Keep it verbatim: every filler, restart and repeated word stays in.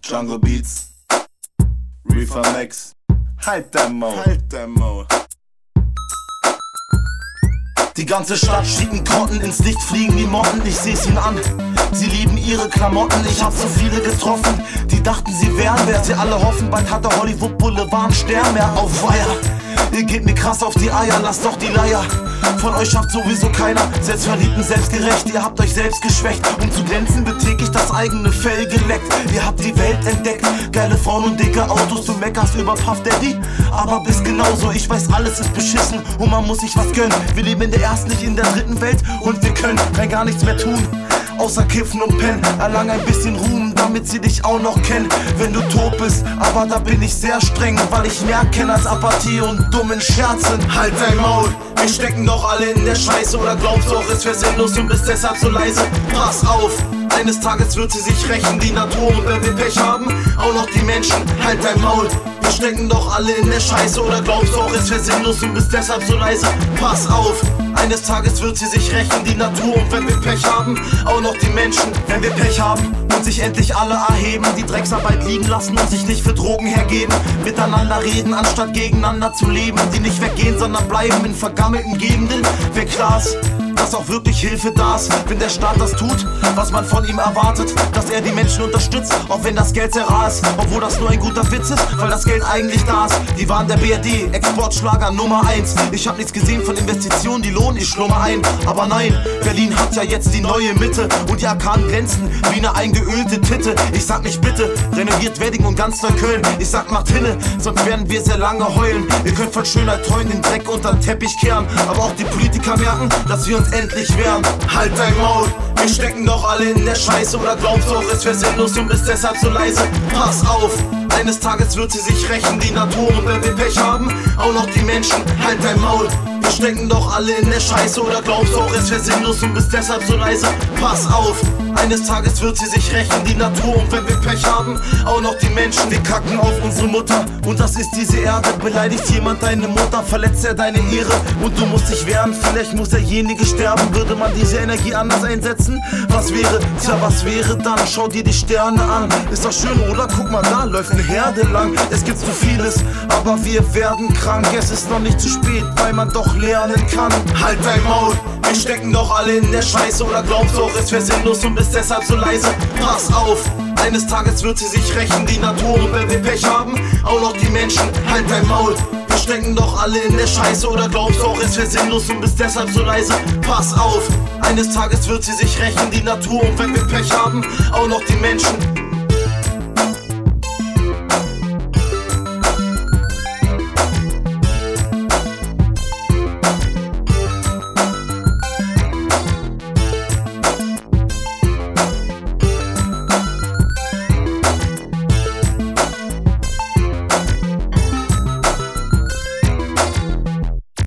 Jungle Beats, Reefer Max, halt dein Maul, halt dein Maul. Die ganze Stadt schiebt in Krotten, ins Licht fliegen die Motten, ich seh's ihnen an. Sie lieben ihre Klamotten, ich hab so viele getroffen, die dachten sie wären wer. Sie alle hoffen, bald hat der Hollywood Boulevard einen Stern mehr. Auf Weiher, ihr geht mir krass auf die Eier, lasst doch die Leier. Von euch schafft sowieso keiner, selbstverliebt und selbstgerecht. Ihr habt euch selbst geschwächt, um zu glänzen wird täglich das eigene Fell geleckt. Ihr habt die Welt entdeckt, geile Frauen und dicke Autos. Du meckerst über Puff Daddy, aber bist genauso. Ich weiß, alles ist beschissen und man muss sich was gönnen. Wir leben in der ersten, nicht in der dritten Welt und wir können rein gar nichts mehr tun, außer kiffen und pennen. Erlang ein bisschen Ruhm, damit sie dich auch noch kennen, wenn du tot bist. Aber da bin ich sehr streng, weil ich mehr kenne als Apathie und dummen Scherzen. Halt dein Maul, wir stecken doch alle in der Scheiße. Oder glaubst du auch, es wär sinnlos und bist deshalb so leise? Pass auf, eines Tages wird sie sich rächen, die Natur. Und wenn wir Pech haben, auch noch die Menschen. Halt dein Maul, wir stecken doch alle in der Scheiße. Oder glaubst du auch, es wär sinnlos und bist deshalb so leise? Pass auf, eines Tages wird sie sich rächen, die Natur. Und wenn wir Pech haben, auch noch die Menschen. Wenn wir Pech haben und sich endlich alle erheben, die Drecksarbeit liegen lassen und sich nicht für Drogen hergeben, miteinander reden, anstatt gegeneinander zu leben, die nicht weggehen, sondern bleiben in vergammelten Gegenden. Wer klar ist, dass auch wirklich Hilfe da ist, wenn der Staat das tut, was man von ihm erwartet, dass er die Menschen unterstützt, auch wenn das Geld sehr rar ist, obwohl das nur ein guter Witz ist, weil das Geld eigentlich da ist. Die waren der B R D, Exportschlager Nummer eins. Ich hab nichts gesehen von Investitionen, die lohnen, ich schlummer ein. Aber nein, Berlin hat ja jetzt die neue Mitte und die Arkaden glänzen wie eine eingeölte Titte. Ich sag nicht bitte, renoviert Wedding und ganz Neukölln. Ich sag macht hinne, sonst werden wir sehr lange heulen. Ihr könnt von Schönheit träumen, den Dreck unter den Teppich kehren, aber auch die Politiker merken, dass wir uns endlich wehren. Halt dein Maul, wir stecken doch alle in der Scheiße. Oder glaubst du auch, es wär sinnlos und bist deshalb so leise? Pass auf, eines Tages wird sie sich rächen, die Natur. Und wenn wir Pech haben, auch noch die Menschen. Halt dein Maul, wir stecken doch alle in der Scheiße. Oder glaubst du auch, es wär sinnlos und bist deshalb so leise? Pass auf, eines Tages wird sie sich rächen, die Natur. Und wenn wir Pech haben, auch noch die Menschen. Wir kacken auf unsere Mutter und das ist diese Erde. Beleidigt jemand deine Mutter, verletzt er deine Ehre und du musst dich wehren. Vielleicht muss derjenige sterben, würde man diese Energie anders einsetzen? Was wäre, tja was wäre dann? Schau dir die Sterne an, ist doch schön, oder? Guck mal, da läuft eine Herde lang. Es gibt so vieles, aber wir werden krank. Es ist noch nicht zu spät, weil man doch lernen kann. Halt dein Maul, wir stecken doch alle in der Scheiße. Oder glaubst du auch, es wär sinnlos und bist deshalb so leise? Pass auf, eines Tages wird sie sich rächen, die Natur. Und wenn wir Pech haben, auch noch die Menschen. Halt dein Maul, wir stecken doch alle in der Scheiße. Oder glaubst du auch, es wär sinnlos und bist deshalb so leise? Pass auf, eines Tages wird sie sich rächen, die Natur. Und wenn wir Pech haben, auch noch die Menschen.